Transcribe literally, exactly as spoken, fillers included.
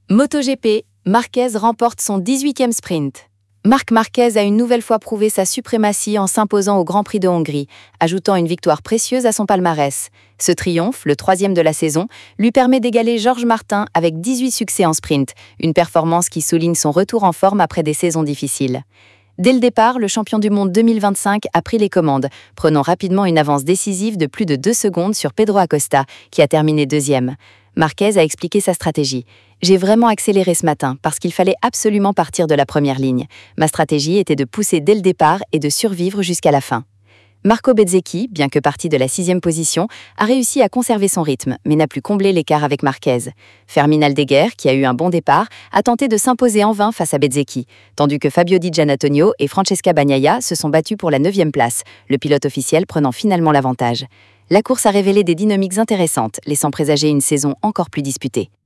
MotoGP, Marquez remporte son dix-huitième sprint. Marc Marquez a une nouvelle fois prouvé sa suprématie en s'imposant au Grand Prix de Hongrie, ajoutant une victoire précieuse à son palmarès. Ce triomphe, le troisième de la saison, lui permet d'égaler Georges Martin avec dix-huit succès en sprint, une performance qui souligne son retour en forme après des saisons difficiles. Dès le départ, le champion du monde deux mille vingt-cinq a pris les commandes, prenant rapidement une avance décisive de plus de deux secondes sur Pedro Acosta, qui a terminé deuxième. Marquez a expliqué sa stratégie. « J'ai vraiment accéléré ce matin parce qu'il fallait absolument partir de la première ligne. Ma stratégie était de pousser dès le départ et de survivre jusqu'à la fin. » Marco Bezzecchi, bien que parti de la sixième position, a réussi à conserver son rythme, mais n'a plus comblé l'écart avec Marquez. Fermin Aldeguer, qui a eu un bon départ, a tenté de s'imposer en vain face à Bezzecchi, tandis que Fabio Di Giannantonio et Francesca Bagnaia se sont battus pour la neuvième place, le pilote officiel prenant finalement l'avantage. La course a révélé des dynamiques intéressantes, laissant présager une saison encore plus disputée.